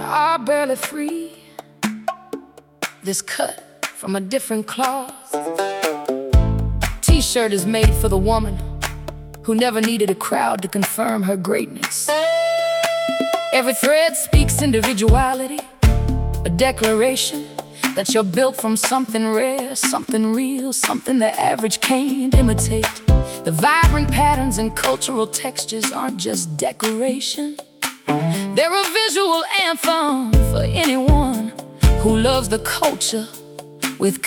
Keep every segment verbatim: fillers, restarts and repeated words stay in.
are barely free. This cut from a different cloth. T-shirt is made for the woman who never needed a crowd to confirm her greatness. Every thread speaks individuality, a declaration that you're built from something rare, something real, something the average can't imitate. The vibrant patterns and cultural textures aren't just decoration. They're a visual anthem for anyone who loves the culture with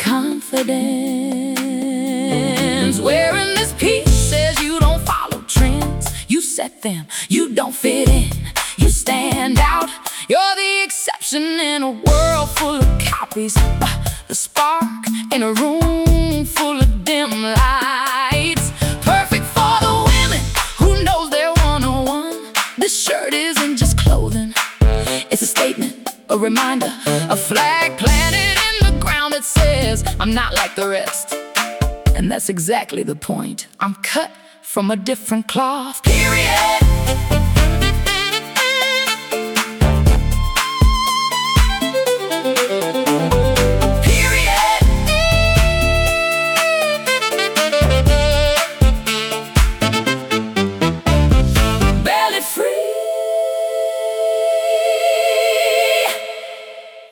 confidence. Wearing this piece says you don't follow trends, you set them, you don't fit in, you stand out. You're the exception in a world full of copies, the spark in a room full of dim lights. Perfect for the women who knows they're one oh one. This shirt isn't just clothing, it's a statement, a reminder, a flag planted in the ground that says I'm not like the rest. And that's exactly the point. I'm cut from a different cloth, period.